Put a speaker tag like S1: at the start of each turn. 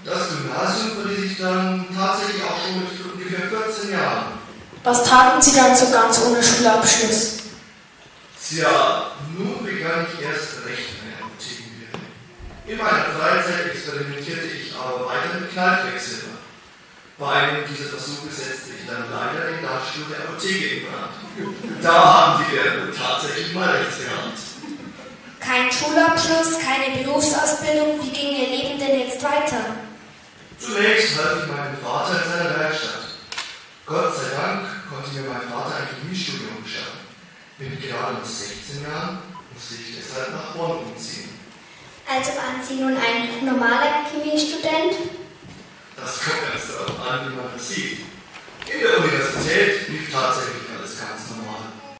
S1: Das Gymnasium verließ ich dann tatsächlich auch schon mit ungefähr 14 Jahren.
S2: Was taten Sie dann so ganz ohne Schulabschluss?
S1: Tja, nun begann ich erst recht eine Apothekenlehre. In meiner Freizeit experimentierte ich aber weiter mit Knallquecksilber. Bei einem dieser Versuche setzte ich dann leider den Dachstuhl der Apotheke in Brand. Da haben die Lehrer tatsächlich mal recht gehabt.
S3: Kein Schulabschluss, keine Berufsausbildung. Wie ging Ihr Leben denn jetzt weiter?
S1: Zunächst half ich meinem Vater in seiner Werkstatt. Gott sei Dank konnte mir mein Vater ein Chemiestudium beschaffen. Bin gerade mit 16 Jahren, musste ich deshalb nach Bonn umziehen.
S4: Also waren Sie nun ein normaler Chemiestudent?
S1: Das kommt ganz darauf an, wie man das sieht. In der Universität lief tatsächlich